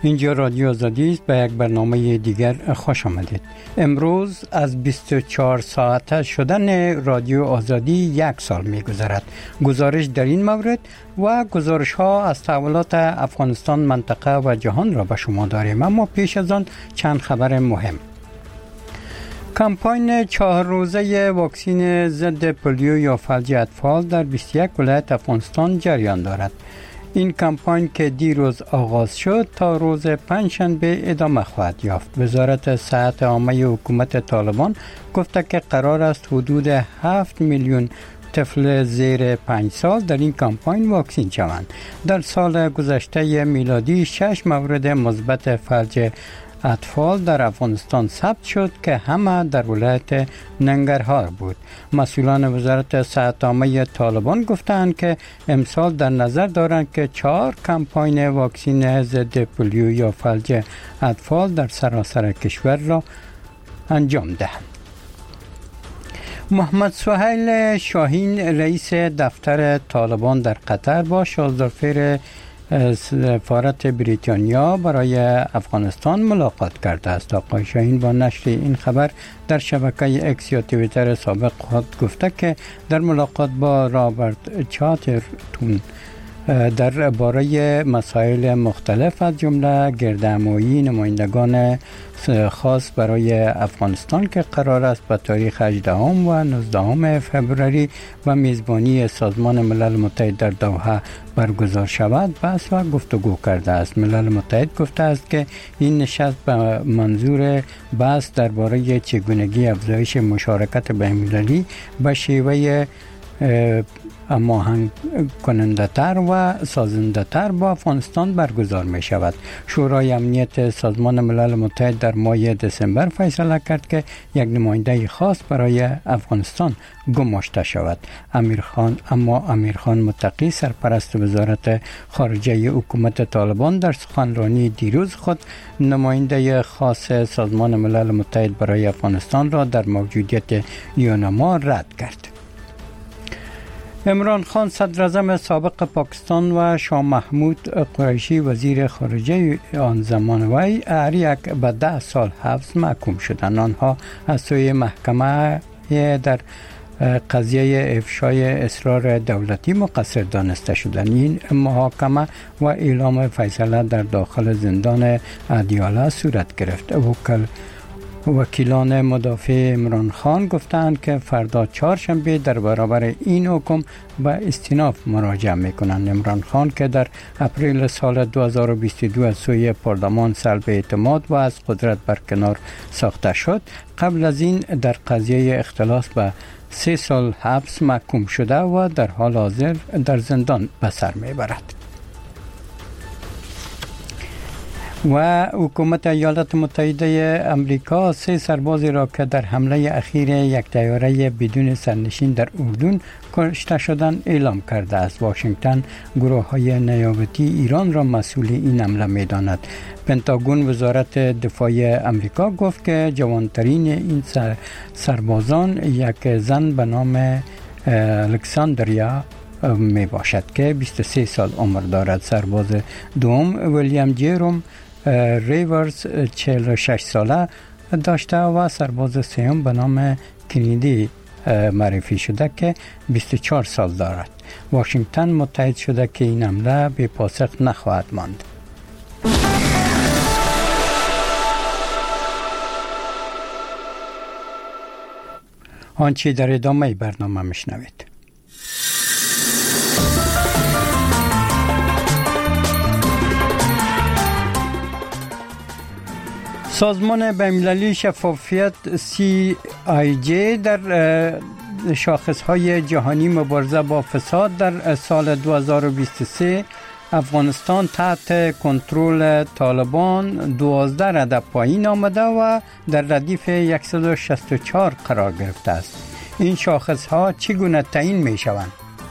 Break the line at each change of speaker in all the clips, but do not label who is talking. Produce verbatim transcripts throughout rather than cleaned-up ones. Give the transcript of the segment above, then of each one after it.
اینجا رادیو آزادی است. به یک برنامه دیگر خوش آمدید. امروز از بیست و چهار ساعته شدن رادیو آزادی یک سال می گذرد. گزارش در این مورد و گزارش ها از تحولات افغانستان، منطقه و جهان را به شما داریم، اما پیش از آن چند خبر مهم. کمپاین چهار روزه واکسین ضد پولیو یا فلج اطفال در بیست و یک ولایت افغانستان جریان دارد. این کمپاین که دیروز آغاز شد تا روز پنجشنبه ادامه خواهد یافت. وزارت صحت عامه حکومت طالبان گفته که قرار است حدود هفت میلیون طفل زیر پنج سال در این کمپاین واکسین شوند. در سال گذشته میلادی شش مورد مثبت فلج اطفال در افغانستان ثبت شد که همه در ولایت ننگرهار بود. مسئولان وزارت صحت عامه طالبان گفتند که امسال در نظر دارند که چهار کمپاین واکسین ضد پولیو یا فلج اطفال در سراسر کشور را انجام دهند. محمد سهیل شاهین رئیس دفتر طالبان در قطر با شازدارفر سفارت بریتانیا برای افغانستان ملاقات کرده است. آقای شاهین با نشر این خبر در شبکه اکس یا توییتر سابق خود گفته که در ملاقات با رابرت چاترتون در باره مسائل مختلف از جمله گردهمایی نمایندگان خاص برای افغانستان که قرار است به تاریخ هجدهم و نوزدهم فوریه و میزبانی سازمان ملل متحد در دوحه برگزار شود بحث و گفتگو کرده است. ملل متحد گفته است که این نشست به منظور بحث درباره چگونگی افزایش مشارکت بین‌المللی به شیوه هماهنگ کننده تر و سازنده تر با افغانستان برگزار می شود. شورای امنیت سازمان ملل متحد در ماه دسامبر فیصله کرد که یک نماینده خاص برای افغانستان گماشته شود. امیر خان اما امیر خان متقی سرپرست وزارت خارجه حکومت طالبان در سخنرانی دیروز خود نماینده خاص سازمان ملل متحد برای افغانستان را در موجودیت یونما رد کرد. عمران خان صدر اعظم سابق پاکستان و شاه محمود قریشی وزیر خارجه آن زمان وی هر یک به ده سال حبس محکوم شدند. آنها از سوی محکمه در قضیه افشای اسرار دولتی مقصر دانسته شدند. این محاکمه و اعلام فیصله در داخل زندان ادیاله صورت گرفت. وکل وکیلان مدافع عمران خان گفتند که فردا چهارشنبه در برابر این حکم به استیناف مراجعه میکنند. عمران خان که در اپریل سال دو هزار و بیست و دو از سوی پارلمان سلب اعتماد و از قدرت برکنار ساخته شد، قبل از این در قضیه اختلاس به سه سال حبس محکوم شده و در حال حاضر در زندان به سر میبرد. و حکومت ایالات متحده امریکا سه سربازی را که در حمله اخیر یک طیاره بدون سرنشین در اردن کشته شدند اعلام کرده است. واشنگتن گروه‌های نیابتی ایران را مسئول این حمله می‌داند. پنتاگون وزارت دفاع امریکا گفت که جوانترین این سربازان یک زن به نام الکساندریا می باشد که بیست و سه سال عمر دارد. سرباز دوم ویلیام جیروم ریورز چهل و شش ساله داشته و سرباز سوم به نام کندی معرفی شده که بیست و چهار سال دارد. واشنگتن متحد شده که این حمله بی پاسخ نخواهد ماند. آنچه در ادامه برنامه میشنوید. سازمان بین‌المللی شفافیت سی آی جی در شاخص‌های جهانی مبارزه با فساد در سال دو هزار و بیست و سه افغانستان تحت کنترل طالبان دوازده رده پایین آمده و در ردیف صد و شصت و چهار قرار گرفته است. این شاخص‌ها چگونه تعیین می‌شوند؟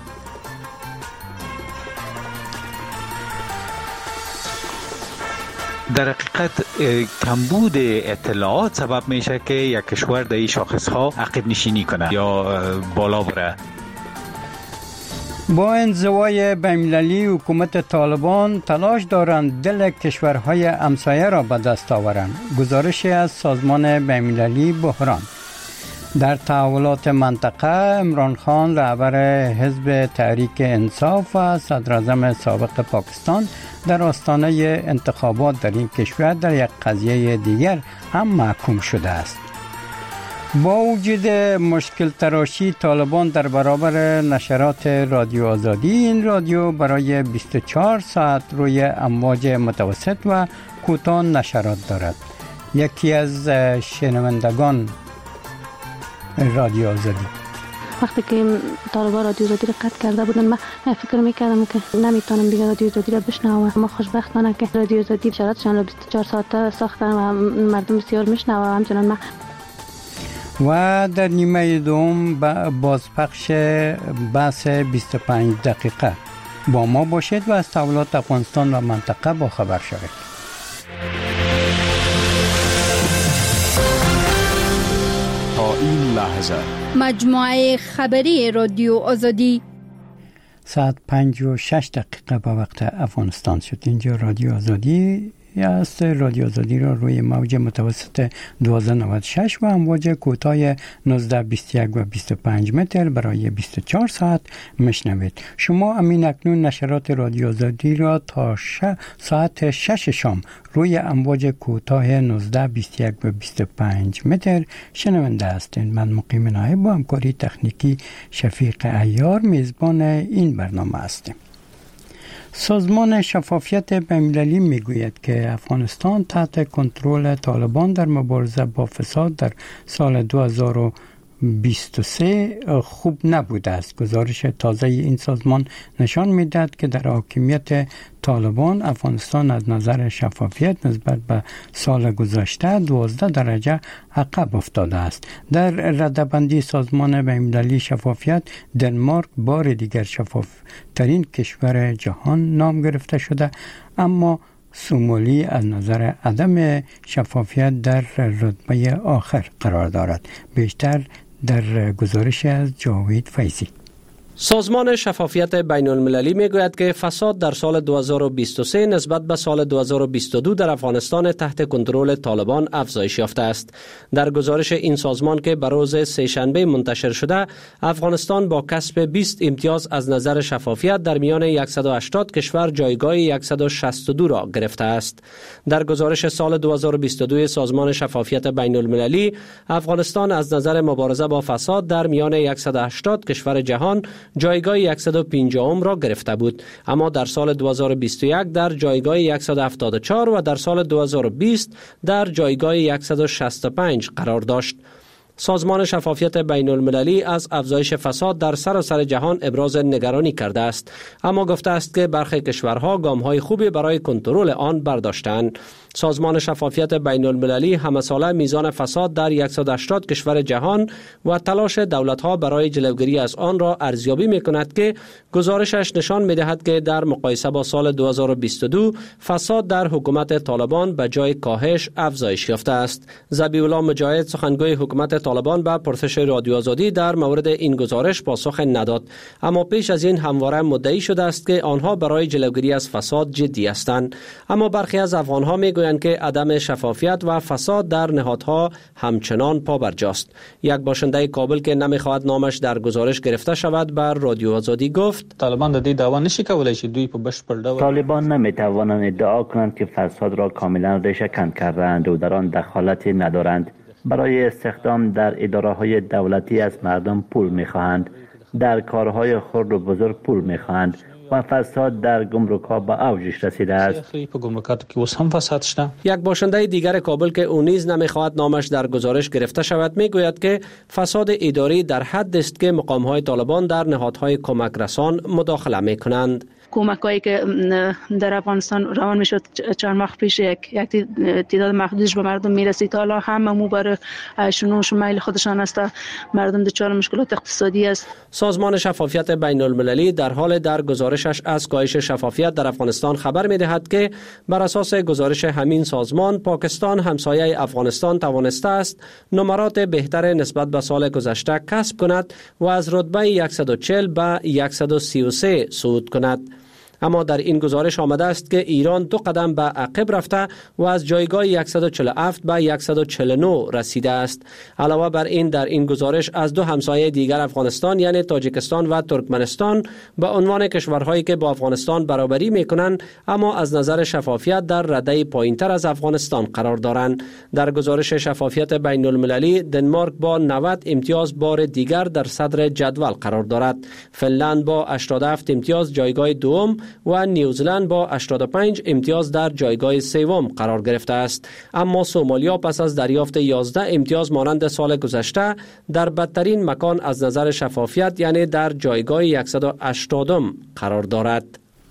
در حقیقت کمبود اطلاعات سبب میشه که یک کشور در این شاخص ها عقب نشینی کنه یا بالا بره.
با انزوای بین‌المللی حکومت طالبان تلاش دارند دل کشورهای همسایه را به دست آورند. گزارشی از سازمان بین‌المللی بحران. در تحولات منطقه عمران خان رهبر حزب تحریک انصاف و صدراعظم سابق پاکستان در آستانه انتخابات در این کشور در یک قضیه دیگر هم محکوم شده است. با وجود مشکل تراشی طالبان در برابر نشرات رادیو آزادی، این رادیو برای بیست و چهار ساعت روی امواج متوسط و کوتاه نشرات دارد. یکی از شنوندگان رادیو آزادی:
وقتی که طالبان رادیو آزادی را قطع کرده بودن، من فکر میکردم که نمیتونم دیگه رادیو آزادی را بشنوم. ما خوشبختانه که رادیو آزادی نشراتشان را بیست و چهار ساعته ساختن و مردم بسیار میشنوه. همچنان من
و در نیمه دوم بازپخش بحث بیست و پنج دقیقه با ما باشید و از تحولات افغانستان و منطقه با خبر شوید.
تا این لحظه
مجموعه خبری رادیو آزادی
ساعت پنج و شش دقیقه به وقت افغانستان شد. اینجا رادیو آزادی است. رادیو آزادی را روی موج متوسط دوازده نود و شش و امواج کوتاه نوزده بیست و یک و بیست و پنج متر برای بیست و چهار ساعت میشنوید. شما امین اکنون نشرات رادیو آزادی را تا ساعت شش شام روی امواج کوتاه نوزده بیست و یک و بیست و پنج متر شنونده هستید. من مقیم نایب با همکاری تکنیکی شفیق عیار میزبان این برنامه هستیم. سازمان شفافیت بین‌المللی میگوید که افغانستان تحت کنترل طالبان در مبارزه با فساد در سال دو هزار و بیست و سه خوب نبوده است. گزارش تازه این سازمان نشان میدهد که در حاکمیت طالبان افغانستان از نظر شفافیت نسبت به سال گذشته دوازده درجه عقب افتاده است. در رده‌بندی سازمان بین‌المللی شفافیت، دنمارک بار دیگر شفاف ترین کشور جهان نام گرفته شده، اما سومالی از نظر عدم شفافیت در رتبه آخر قرار دارد. بیشتر در گزارش از جاوید فیضی.
سازمان شفافیت بین المللی میگوید که فساد در سال دو هزار و بیست و سه نسبت به سال دو هزار و بیست و دو در افغانستان تحت کنترل طالبان افزایش یافته است. در گزارش این سازمان که بر روز سه‌شنبه منتشر شده، افغانستان با کسب بیست امتیاز از نظر شفافیت در میان صد و هشتاد کشور جایگاه صد و شصت و دو را گرفته است. در گزارش سال دو هزار و بیست و دو سازمان شفافیت بین المللی، افغانستان از نظر مبارزه با فساد در میان صد و هشتاد کشور جهان جایگاه صد و پنجاه را گرفته بود، اما در سال دو هزار و بیست و یک در جایگاه صد و هفتاد و چهار و در سال دو هزار و بیست در جایگاه صد و شصت و پنج قرار داشت. سازمان شفافیت بین المللی از افزایش فساد در سراسر جهان ابراز نگرانی کرده است، اما گفته است که برخی کشورها گام‌های خوبی برای کنترل آن برداشتند. سازمان شفافیت بین المللی همه ساله میزان فساد در صد و هشتاد کشور جهان و تلاش دولت‌ها برای جلوگیری از آن را ارزیابی می‌کند که گزارشش نشان می‌دهد که در مقایسه با سال دو هزار و بیست و دو فساد در حکومت طالبان به جای کاهش افزایش یافته است. ذبیح‌الله مجاهد سخنگوی حکومت طالبان به پرسش رادیو آزادی در مورد این گزارش پاسخ نداد، اما پیش از این همواره مدعی شده است که آنها برای جلوگیری از فساد جدی هستند. اما برخی از افغان‌ها می‌گویند که عدم شفافیت و فساد در نهادها همچنان پابرجاست. یک باشنده کابل که نمی‌خواهد نامش در گزارش گرفته شود بر رادیو آزادی گفت:
طالبان د دې دعوا نشي کولای چې دوی په بشپړ ډول
طالبان نمی‌توانند ادعا کنند که فساد را کاملا ریشه‌کن کردند و در آن دخالتی ندارند. برای استخدام در اداره‌های دولتی از مردم پول می‌خواهند، در کارهای خرد و بزرگ پول می‌خواهند و فساد در گمرک‌ها به اوجش رسیده است.
یک باشنده دیگر کابل که او نیز نمی‌خواهد نامش در گزارش گرفته شود میگوید که فساد اداری در حد است که مقام‌های طالبان در نهادهای کمک رسان مداخله می‌کنند.
کمکایی که در افغانستان روان میشد چند ماه پیش یک یک تعداد محدودش به مردم میرسید. حالا همه مو برای شنوش میل خودشان است، مردم دچار مشکلات اقتصادی است.
سازمان شفافیت بین المللی در حال در گزارشش از کاهش شفافیت در افغانستان خبر می‌دهد که بر اساس گزارش همین سازمان پاکستان همسایه افغانستان توانسته است نمرات بهتر نسبت به سال گذشته کسب کند و از رتبه صد و چهل به صد و سی و سه صعود کند. اما در این گزارش آمده است که ایران دو قدم به عقب رفته و از جایگاه صد و چهل و هفت به صد و چهل و نه رسیده است. علاوه بر این در این گزارش از دو همسایه دیگر افغانستان یعنی تاجیکستان و ترکمنستان به عنوان کشورهایی که با افغانستان برابری میکنند اما از نظر شفافیت در رده پایینتر از افغانستان قرار دارند. در گزارش شفافیت بین المللی دنمارک با نود امتیاز بار دیگر در صدر جدول قرار دارد. فنلند با هشتاد و هفت امتیاز جایگاه دوم و نیوزلند با هشتاد و پنج امتیاز در جایگاه سوم قرار گرفته است. اما سومالیا پس از دریافت یازده امتیاز مانند سال گذشته در بدترین مکان از نظر شفافیت یعنی در جایگاه صد و هشتاد قرار دارد.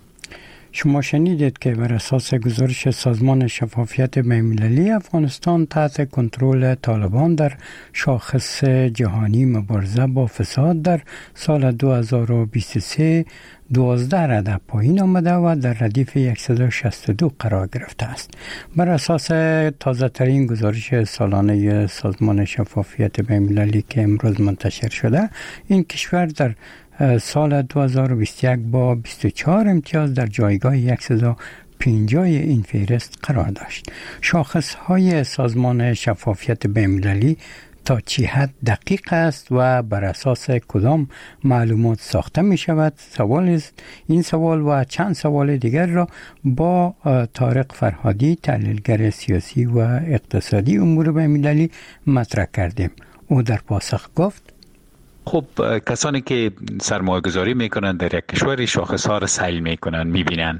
شما شنیدید که بر اساس گزارش سازمان شفافیت بین‌المللی افغانستان تحت کنترل طالبان در شاخص جهانی مبارزه با فساد در سال دو هزار و بیست و سه دوازده رده پایین آمده و در ردیف صد و شصت و دو قرار گرفته است. بر اساس تازه ترین گزارش سالانه سازمان شفافیت بین‌المللی که امروز منتشر شده، این کشور در سال دو هزار و بیست و یک با بیست و چهار امتیاز در جایگاه صد و پنجاه این فهرست قرار داشت. شاخص های سازمان شفافیت بین‌المللی تا چه حد دقیق است و بر اساس کدام معلومات ساخته می شود؟ سوال است. این سوال و چند سوال دیگر را با طارق فرهادی، تحلیلگر سیاسی و اقتصادی امور بین‌المللی مطرح کردیم. او در پاسخ گفت:
خب کسانی که سرمایه گذاری میکنن در یک کشور شاخص ها را سیل میکنن، میبینن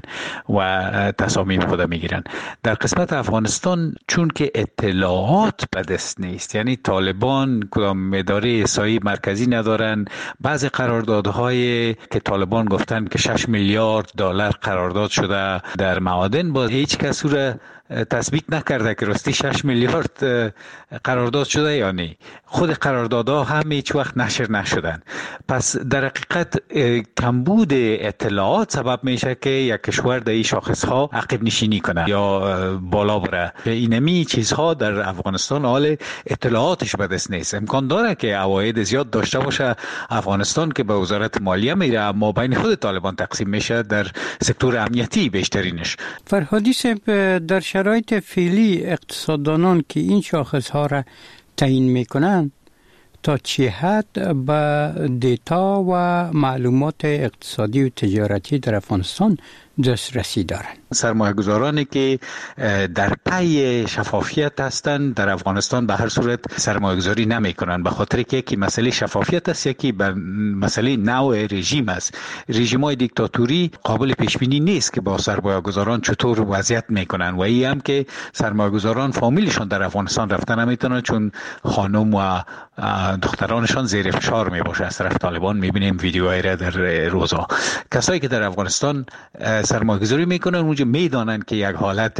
و تصامیم خود میگیرن. در قسمت افغانستان چون که اطلاعات به دست نیست، یعنی طالبان کدام اداره احصایی مرکزی ندارن، بعضی قراردادهای که طالبان گفتن که شش میلیارد دلار قرارداد شده در معادن، با هیچ کس را تثبیت نکرده که راستی شش میلیارد قرارداد شده یا نه. خود قراردادها هم هیچ وقت نشر نشدن. پس در حقیقت کمبود اطلاعات سبب میشه که یک کشور در این شاخص ها عقب نشینی کنه یا بالا بره. اینمی چیزها در افغانستان حال اطلاعاتش به دست نیست. امکان داره که عواید زیاد داشته باشه افغانستان که به وزارت مالیه میره، اما بین خود طالبان تقسیم میشه در سکتور امنیتی بیشترینش.
فرهادی صاحب، در شرایط فعلی اقتصاددانان که این شاخص ها را تعیین میکنند تا چه حد به دیتا و معلومات اقتصادی و تجارتی در افغانستان دسترسی دارند؟
سرمایه گذارانی که در پی شفافیت هستند در افغانستان به هر صورت سرمایه گذاری نمی کنند، به خاطر که یکی مسئله شفافیت است، یکی به مسئله نوع رژیم است. رژیم های دیکتاتوری قابل پیش بینی نیست که با سرمایه گذاران چطور وضعیت میکنن و این هم که سرمایه گذاران فامیلشان در افغانستان رفته نمیتونن چون خانم و دخترانشان زیر فشار می باشه از طرف طالبان. میبینیم ویدیوهای را در روزا. کسایی که در افغانستان سرمایه گذاری میکنن اونجا میدانن که یک حالت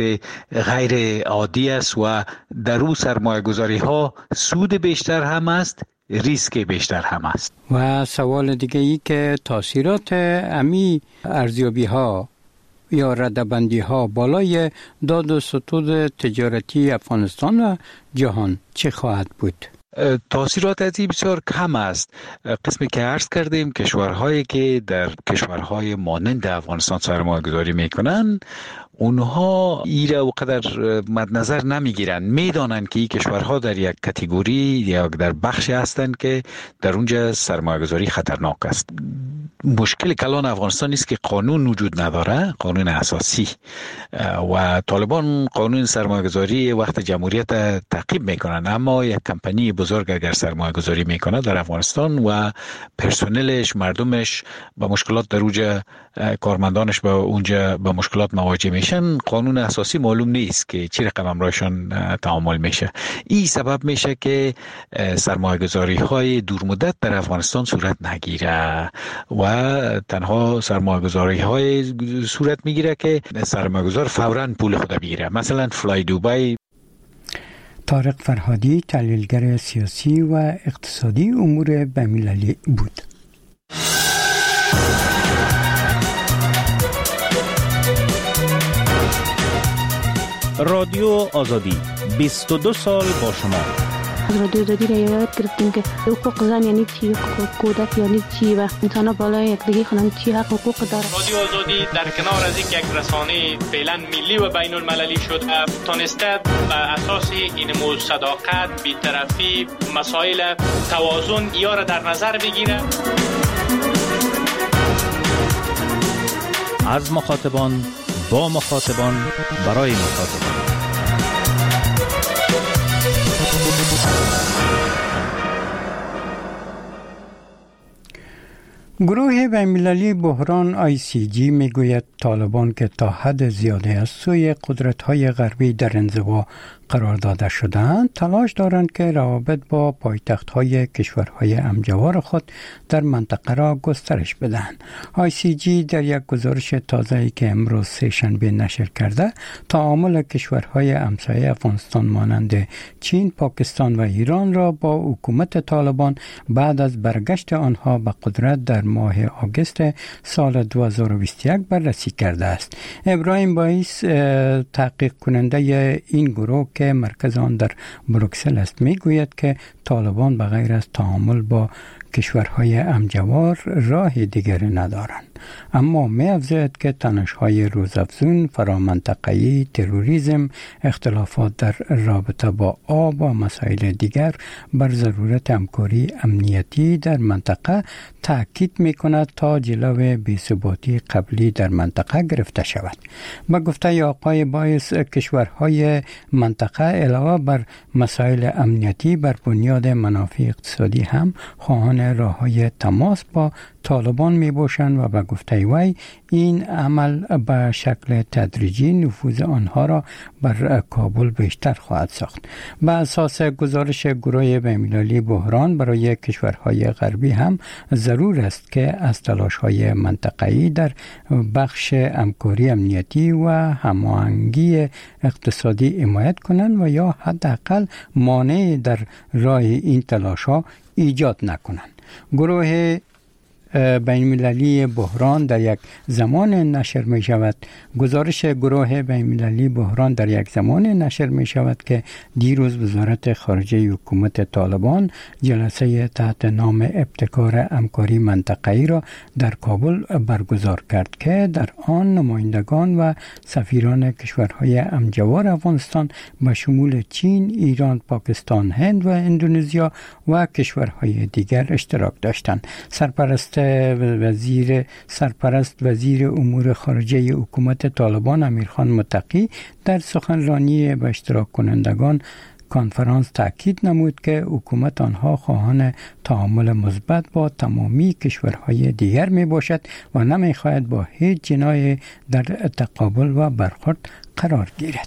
غیر عادی است و در اون سرمایه گذاری ها سود بیشتر هم است، ریسک بیشتر هم است.
و سوال دیگه ای که تاثیرات امی ارزیابی ها یا ردبندی ها بالای داد و ستود تجارتی افغانستان و جهان چه خواهد بود؟
تاثیرات از این بسیار کم است. قسمی که عرض کردیم کشورهایی که در کشورهای مانند افغانستان سرمایه گذاری میکنن اونها ایره و قدر مد نظر نمیگیرن. میدانن که این کشورها در یک کاتگوری یا در بخشی هستند که در اونجا سرمایه گذاری خطرناک است. مشکل کلان افغانستان است که قانون وجود نداره، قانون اساسی، و طالبان قانون سرمایه گذاری وقت جمهوریت تعقیب میکنن، اما یک کمپانی بزرگ اگر سرمایه گذاری میکنه در افغانستان و پرسنلش، مردمش با مشکلات در اونجا، کارمندانش با اونجا با مشکلات مواجه میشن قانون اساسی معلوم نیست که چی رقم امرایشان تعامل میشه. این سبب میشه که سرمایه گذاری های دور مدت در افغانستان صورت نگیره و تنها سرمایه گذاری های صورت میگیره که سرمایه گذار فوراً پول خود بگیره. مثلا فلای دوبای.
طارق فرهادی تحلیلگر سیاسی و اقتصادی امور بین‌المللی بود.
رادیو آزادی بیست و دو سال با شما.
از رادیو آزادی را یاد گرفتیم که حقوق زن یعنی چی، حقوق کودک یعنی چی و انسان‌ها بالای یکدیگر خونن چی حق حقوق داره.
رادیو آزادی در کنار از یک رسانه فعلا ملی و بین المللی شده تونسته بر اساس اینمو صداقت، بی‌طرفی، مسائل توازن یا را در نظر بگیره.
از مخاطبان با مخاطبان برای مخاطبان.
گروه بین‌المللی بحران آی سی جی میگوید طالبان که تا حد زیاده از سوی قدرت‌های غربی در انزوا قرار داده شدند تلاش دارند که روابط با پایتخت‌های کشورهای همجوار خود در منطقه را گسترش بدهند. آی سی جی در یک گزارش تازه‌ای که امروز سه شنبه نشر کرده تعامل کشورهای همسایه افغانستان مانند چین، پاکستان و ایران را با حکومت طالبان بعد از برگشت آنها به قدرت در ماه آگوست سال دو هزار و بیست و یک بررسی کرده است. ابراهیم بایس تحقیق کننده این گروه که مرکز آن در بروکسل است میگوید که طالبان بغیر از تعامل با کشورهای همجوار راه دیگری ندارند، اما می افزاید که تنش‌های روزافزون، فرامنطقه‌ای، تروریسم، اختلافات در رابطه با آب و مسائل دیگر بر ضرورت همکاری امنیتی در منطقه تاکید می‌کند تا جلوی بی‌ثباتی قبلی در منطقه گرفته شود. با گفته آقای بایس کشورهای منطقه علاوه بر مسائل امنیتی بر بنیاد منافع اقتصادی هم خواهان راه‌های تماس با طالبان می باشند و به گفته وی این عمل به شکل تدریجی نفوذ آنها را بر کابل بیشتر خواهد ساخت. به اساس گزارش گروه بین‌المللی بحران برای کشورهای غربی هم ضرور است که از تلاش‌های منطقه‌ای در بخش همکاری امنیتی و هماهنگی اقتصادی حمایت کنند و یا حداقل مانع در راه این تلاش‌ها ایجاد نکنند. گروه بین‌المللی بحران در یک زمان نشر می شود گزارش گروه بین‌المللی بحران در یک زمان نشر می شود که دیروز وزارت خارجه حکومت طالبان جلسه تحت نام ابتکار همکاری منطقه‌ای را در کابل برگزار کرد که در آن نمایندگان و سفیران کشورهای همجوار افغانستان به شمول چین، ایران، پاکستان، هند و اندونزیا و کشورهای دیگر اشتراک داشتند. سرپرست وزیر سرپرست وزیر امور خارجه حکومت طالبان امیرخان متقی در سخنرانی به اشتراک کنندگان کنفرانس تاکید نمود که حکومت آنها خواهان تعامل مثبت با تمامی کشورهای دیگر می باشد و نمی خواهد با هیچ جناحی در تقابل و برخورد قرار گیرد.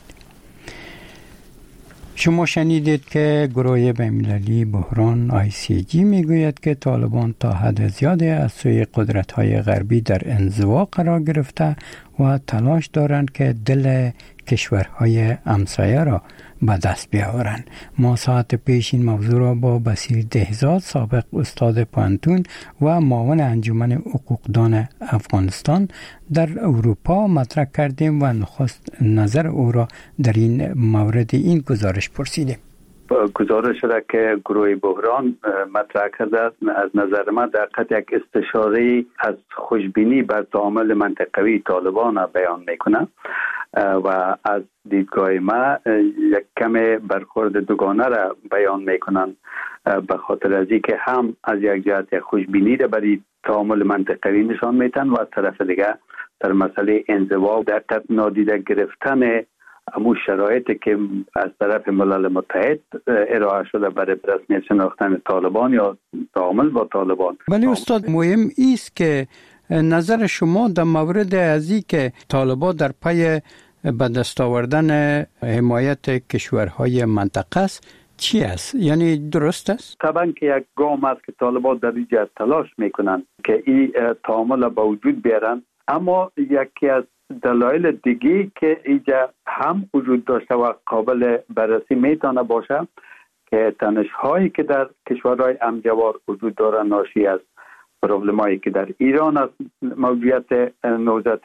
شما شنیدید که گروه بین‌المللی بحران آی سی جی میگوید که طالبان تا حد زیادی از سوی قدرت‌های غربی در انزوا قرار گرفته و تلاش دارند که دل کشورهای همسایه را به دست بیاورند. ما ساعت پیش این موضوع را با بصیر دهزاد سابق استاد پانتون و معاون انجمن حقوقدان افغانستان در اروپا مطرح کردیم و نخست نظر او را در این مورد این گزارش پرسیدیم.
گزارش را که گروه بحران مطرح کرده از نظر من در حقیقت یک استشاره از خوشبینی بر تعامل منطقوی طالبان بیان میکنه و از دیدگاه ما یک کم برخورد دوگانه را بیان میکنن، به خاطر از اینکه هم از یک جهت خوشبینی را برای تعامل منطقوی نشان میتن و از طرف دیگه در مسئله انزوا در حقیقت نادیده گرفتن امو شرایطی که از طرف ملل متحد ارائه شده برای رسمیت شناختن طالبان یا تعامل با طالبان.
ولی استاد مهم است که نظر شما در مورد ازی که طالبان در پای به دست آوردن حمایت کشورهای منطقه است چی است؟ یعنی درست است؟
طبعا که یک گام است که طالبان در اینجا تلاش میکنن که این تعامل به وجود بیارن، اما یکی از دلایل دیگه که اینجا هم وجود داشته و قابل بررسی میتونه باشه که تنش هایی که در کشورهای همجوار وجود داره ناشی از پروبلم هایی که در ایران است، موجودیت نوزت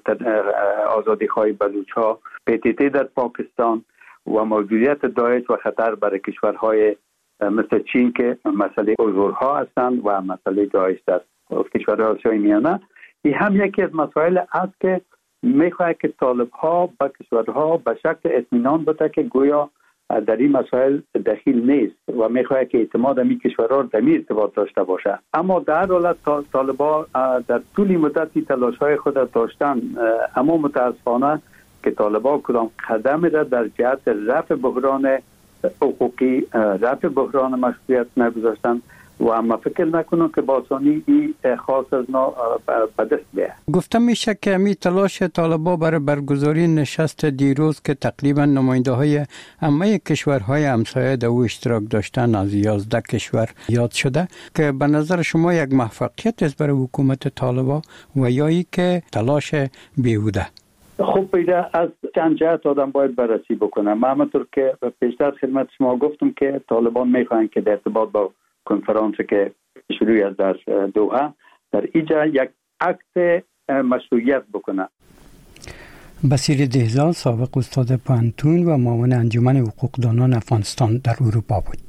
آزادی خواهی بلوچ ها، پی تی تی در پاکستان و موجودیت داعش و خطر برای کشورهای مثل چین که مسئله اوزورها هستند و مسئله داعش در کشورهای آسیای میانه. این هم یکی از مسائل است که میخواد که طالب ها به کشورها به شکل اطمینان بده که گویا در این مسائل دخیل نیست و میخواد که اعتماد می کشورها در این ارتباط داشته باشه. اما در حالت طالبان در طول مدتی تلاش های خود داشتن، اما متاسفانه که طالبان کدام قدم را در جهت رفع بحران حقوقی، رفع بحران مشروعیت نگذاشتن و اما فکر نکنم که با آسانی این خاص از نا به دست بیاید.
گفتم میشه که می تلاش طالبان برای برگزاری نشست دیروز که تقریبا نماینده های همه کشورهای همسایه در او اشتراک داشتن از یازده کشور یاد شده که به نظر شما یک موفقیت است برای حکومت طالبان و یا ای که تلاش بیهوده؟
خب پیدا از چند جهت آدم باید بررسی بکنه. من همونطور که پیشتر خدمت شما گفتم که طالبان میخوان که در ارتباط با کنفرانس که شروع از در دوحه در اینجا یک عکس مشروعیت بکنه.
بصیر دهزاد سابق استاد پانتون و معاون انجمن حقوقدانان افغانستان در اروپا بود.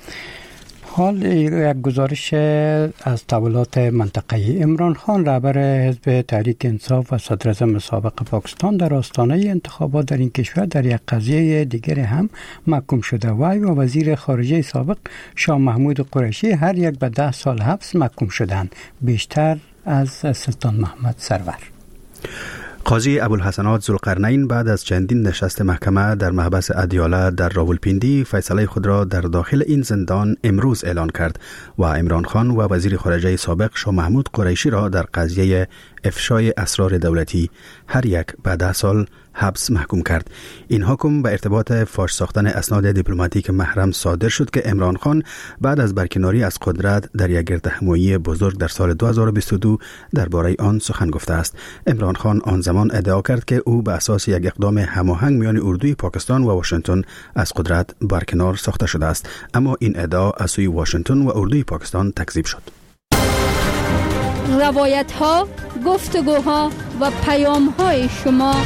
حال یک گزارش از تحولات منطقه‌ای. عمران خان رهبر حزب تحریک انصاف و صدر اعظم سابق پاکستان در آستانه انتخابات در این کشور در یک قضیه دیگر هم محکوم شده. وی و وزیر خارجه سابق شاه محمود قریشی هر یک به ده سال حبس محکوم شدند، بیشتر از سلطان محمد سرور.
قاضی ابوالحسنات ذوالقرنین بعد از چندین نشست محکمه در محبس ادیاله در راولپیندی فیصله خود را در داخل این زندان امروز اعلان کرد و عمران خان و وزیر خارجه سابق شاه محمود قریشی را در قضیه افشای اسرار دولتی هر یک به ده سال حبس محکوم کرد. این حکم به ارتباط فاش ساختن اسناد دیپلماتیک محرم صادر شد که عمران خان بعد از برکناری از قدرت در یک گردهمایی بزرگ در سال دو هزار و بیست و دو درباره آن سخن گفته است. عمران خان آن زمان ادعا کرد که او به اساس یک اقدام هماهنگ میان اردوی پاکستان و واشنگتن از قدرت برکنار ساخته شده است، اما این ادعا از سوی واشنگتن و اردوی پاکستان تکذیب شد.
روایت ها، گفتگوها و پیام های شما.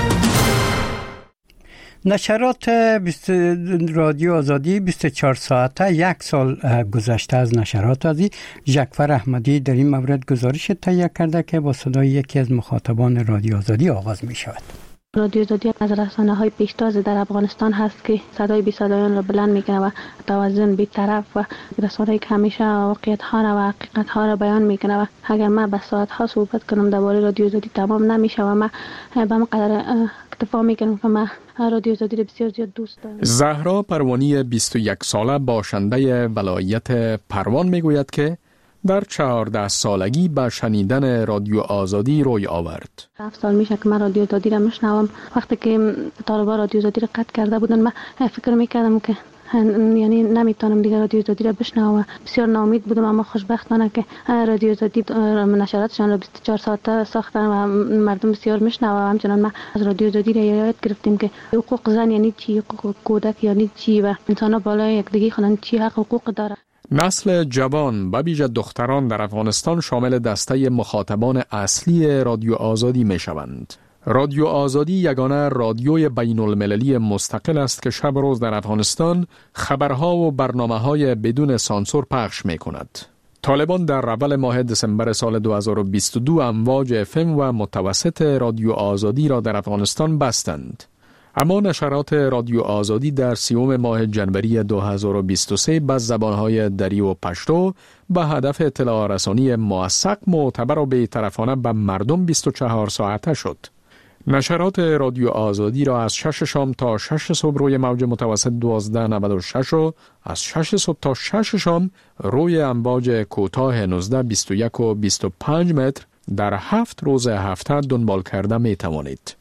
نشرات رادیو آزادی بیست و چهار ساعته یک سال گذشته از نشرات آزادی. جعفر احمدی در این مورد گزارش تهیه کرده که با صدای یکی از مخاطبان رادیو آزادی آغاز می شود.
رادیو آزادی از رسانه‌های پیشتاز در افغانستان هست که صدای بی صدایان را بلند میکنه و توازن بی‌طرف و رسانه‌ای که همیشه واقعیت‌ها را و حقیقت‌ها را بیان میکنه و اگر من به ساعت‌ها صحبت کنم درباره رادیو آزادی تمام نمیشه و من به مقدار اکتفا میکنم که من رادیو آزادی را بسیار زیاد دوست دارم.
زهرا پروانی بیست و یک ساله باشنده ولایت پروان میگوید که در چهارده سالگی به شنیدن رادیو آزادی روی آورد.
هفت سال میشه که من رادیو آزادی را میشنوم. وقتی که طالبان رادیو آزادی را قطع کرده بودن من فکر میکردم که یعنی نمیتونم دیگه رادیو آزادی را بشنوم. بسیار ناامید بودم، اما خوشبختانه که رادیو آزادی نشراتشان را بیست و چهار ساعته ساختن و مردم بسیار میشنوند. همچنان ما از رادیو آزادی را یاد گرفتیم که حقوق زن یعنی چی، حقوق کودک یعنی چی و انسان‌ها بالای یکدیگر خودن چی حق حقوق داره.
نسل جوان به ویژه دختران در افغانستان شامل دسته مخاطبان اصلی رادیو آزادی می شوند. رادیو آزادی یگانه رادیوی بین المللی مستقل است که شب روز در افغانستان خبرها و برنامه‌های بدون سانسور پخش می کند. طالبان در اول ماه دسامبر سال دو هزار و بیست و دو امواج اف ام و متوسط رادیو آزادی را در افغانستان بستند. اما نشرات رادیو آزادی در سیوم ماه جنوری دو هزار و بیست و سه به زبانهای دری و پشتو به هدف اطلاع رسانی موثق، معتبر و بی‌طرفانه به مردم بیست و چهار ساعته شد. نشرات رادیو آزادی را از شش شام تا شش صبح روی موج متوسط دوازده نود و شش و از شش صبح تا شش شام روی امواج کوتاه نوزده بیست و یک و بیست و پنج متر در هفت روز هفته دنبال کرده می توانید.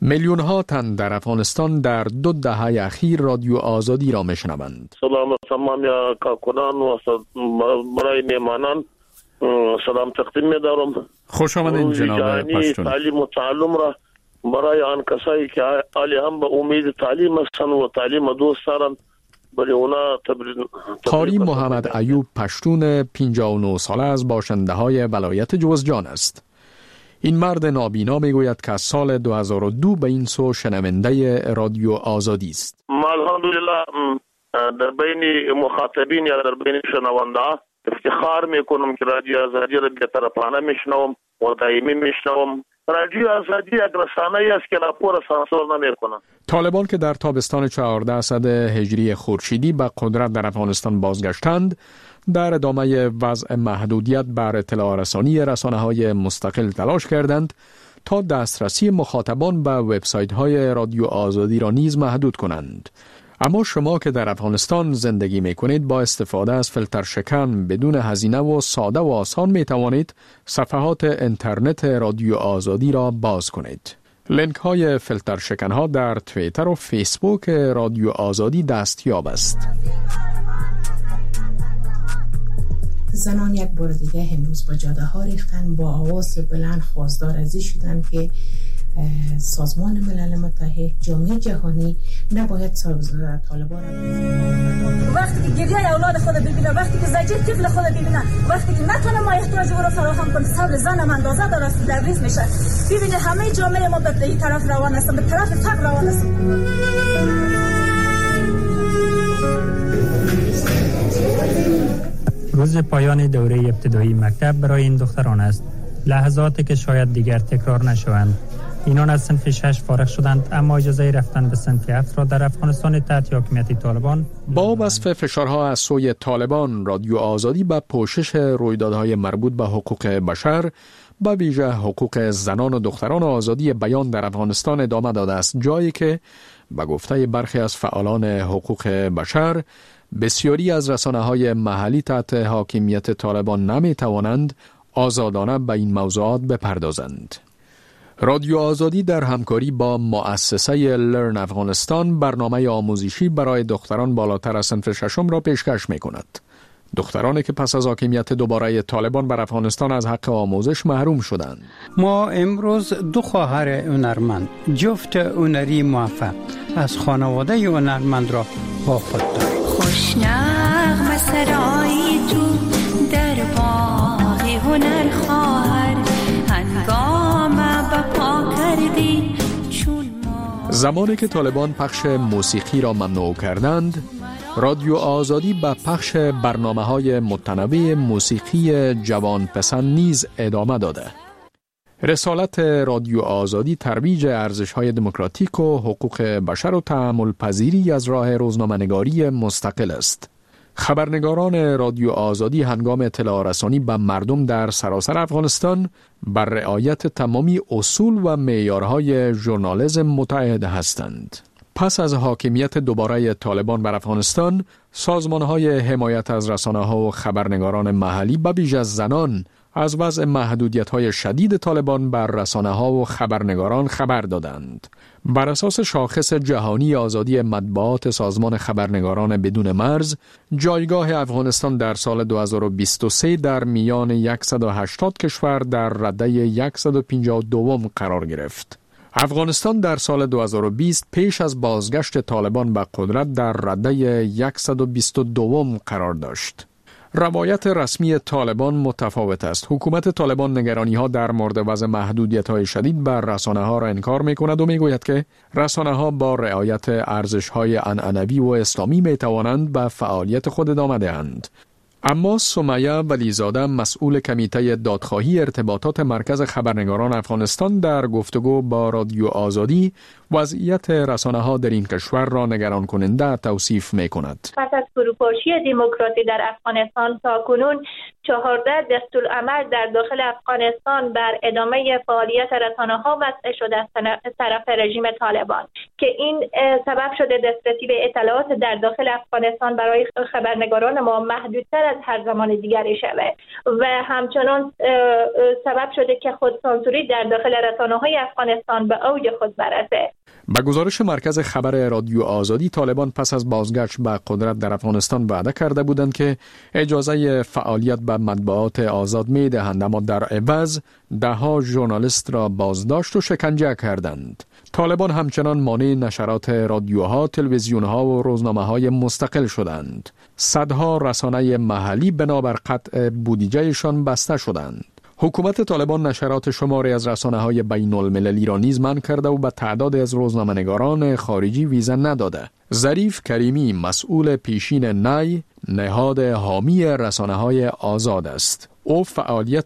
میلیون ها تن در افغانستان در دو دهه اخیر رادیو آزادی را میشنوند.
سلام تمام یا کارکنان و برای میهمانان سلام تقدیم می‌دارم.
خوش آمدید جناب پشتون.
تعلیم و تعلم را برای آن کسایی که عالی هم به امید تعلیم هستند و تعلیم دوست دارند برای اونا تبریک.
قاری محمد ایوب پشتون پنجاه و نه ساله از باشنده های ولایت جوزجان است. این مرد نابینا میگوید که از سال دو هزار و دو به این سو شنونده رادیو آزادی است.
ما الحمدلله در بین مخاطبین یا در بین شنونده افتخار میکنم که رادیو آزادی را بی‌طرفانه میشنوم و دائمی میشنوم. رادیو آزادی یک رسانه‌ای است که راپور سانسور نمیکنه.
طالبان که در تابستان چهاردهصد هجری خورشیدی به قدرت در افغانستان بازگشتند، در ادامه وضع محدودیت بر اطلاع رسانی رسانه‌های مستقل تلاش کردند تا دسترسی مخاطبان به وبسایت‌های رادیو آزادی را نیز محدود کنند. اما شما که در افغانستان زندگی می‌کنید با استفاده از فیلتر شکن بدون هزینه و ساده و آسان می‌توانید صفحات اینترنت رادیو آزادی را باز کنید. لینک های فیلتر شکن ها در توییتر و فیسبوک رادیو آزادی دستیاب است.
زنان یک بار دیگه امروز با جاده ها ریختن، با آواز بلند خواستار ازی شدن که سازمان ملل متحد، جامعه جهانی نباید طالبان را
وقتی که گریه اولاد خود ببینه، وقتی که زجر طفل خود ببینه، وقتی که نتونه ما احتیاج او را فراهم کنه، صبر زنم اندازه داره است لبریز میشه. ببینید همه جامعه ما به این طرف روان است، به طرف فقر روان است.
روز پایان دوره ابتدایی مکتب برای این دختران است. لحظاتی که شاید دیگر تکرار نشوند. اینان از صنف شش فارغ شدند اما اجازه رفتن به صنف هفت را در افغانستان تحت حاکمیت طالبان.
با وصف فشارها از سوی طالبان، رادیو آزادی به پوشش رویدادهای مربوط به حقوق بشر، به ویژه حقوق زنان و دختران و آزادی بیان در افغانستان ادامه داده است، جایی که به گفته برخی از فعالان حقوق بشر بسیاری از رسانه‌های محلی تحت حاکمیت طالبان نمی‌توانند آزادانه به این موضوعات بپردازند. رادیو آزادی در همکاری با مؤسسه لرن افغانستان برنامه آموزشی برای دختران بالاتر از صنف ششم را پیشکش می‌کند. دخترانی که پس از حاکمیت دوباره طالبان بر افغانستان از حق آموزش محروم شدند.
ما امروز دو خواهر هنرمند، جفت هنری موفق از خانواده هنرمند را با خود داریم.
خوش نغمه سرایی تو در باغ هنر خواهر، هنگام بپا کردی چون ما.
زمانی که طالبان پخش موسیقی را ممنوع کردند، رادیو آزادی به پخش برنامه‌های متنوع موسیقی جوان پسند نیز ادامه داده. رسالت رادیو آزادی ترویج ارزش‌های دموکراتیک و حقوق بشر و تحمل پذیری از راه روزنامه‌نگاری مستقل است. خبرنگاران رادیو آزادی هنگام اطلاع رسانی به مردم در سراسر افغانستان بر رعایت تمامی اصول و معیارهای ژورنالیسم متعهد هستند. پس از حاکمیت دوباره طالبان بر افغانستان، سازمان‌های حمایت از رسانه‌ها و خبرنگاران محلی به ویژه از زنان از وضع محدودیت‌های شدید طالبان بر رسانه‌ها و خبرنگاران خبر دادند. بر اساس شاخص جهانی آزادی مطبوعات سازمان خبرنگاران بدون مرز، جایگاه افغانستان در سال دو هزار و بیست و سه در میان صد و هشتاد کشور در رده صد و پنجاه و دو قرار گرفت. افغانستان در سال دو هزار و بیست پیش از بازگشت طالبان به قدرت در رده صد و بیست و دو قرار داشت. روایت رسمی طالبان متفاوت است. حکومت طالبان نگرانی‌ها در مورد وضع محدودیت‌های شدید بر رسانه‌ها را انکار می‌کند و می‌گوید که رسانه‌ها با رعایت ارزش‌های عنعنوی و اسلامی می‌توانند به فعالیت خود ادامه دهند. اما سمیه ولیزاده، مسئول کمیته دادخواهی ارتباطات مرکز خبرنگاران افغانستان، در گفتگو با رادیو آزادی وضعیت رسانه‌ها در این کشور را نگران کننده توصیف می‌کند.
پس از فروپاشی دموکراسی در افغانستان تاکنون چهارده دستورالعمل در داخل افغانستان بر ادامه فعالیت رسانه‌ها وضع شده از طرف رژیم طالبان که این سبب شده دسترسی به اطلاعات در داخل افغانستان برای خبرنگاران ما محدودتر از هر زمان دیگری شود و همچنان سبب شده که خودسانسوری در داخل رسانه‌های افغانستان به اوج خود برسه.
به گزارش مرکز خبر رادیو آزادی، طالبان پس از بازگشت به قدرت در افغانستان وعده کرده بودند که اجازه فعالیت به مطبوعات آزاد می دهند، اما در عوض ده ها ژورنالیست را بازداشت و شکنجه کردند. طالبان همچنان مانع نشرات رادیوها، تلویزیونها و روزنامه‌های مستقل شدند. صدها رسانه محلی بنابر قطع بودجهشان بسته شدند. حکومت طالبان نشرات شماری از رسانه‌های بین المللی را نیز منع کرده و به تعداد از روزنامه‌نگاران خارجی ویزا نداده. ظریف کریمی، مسئول پیشین نی، نهاد حامی رسانه‌های آزاد است. او فعالیت